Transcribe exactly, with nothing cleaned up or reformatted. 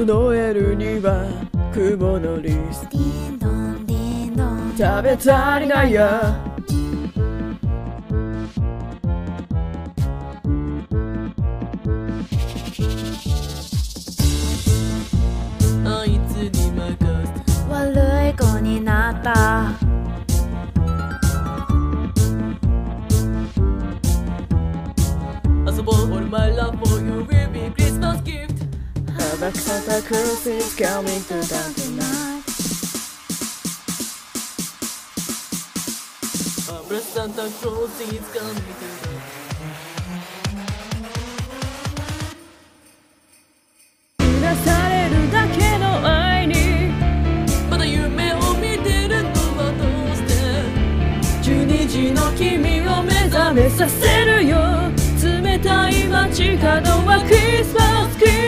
ノエルには雲のリス食べ足りないやあいつに任せ悪い子になった遊ぼう All my love for you will be Christmas gift Black Santa Claus is coming to town tonight Black Santa Claus is coming to town うなされるだけの愛にまだ夢を見てるのはどうしてじゅうにじの君を目覚めさせるよ冷たい街角はクリスマスキー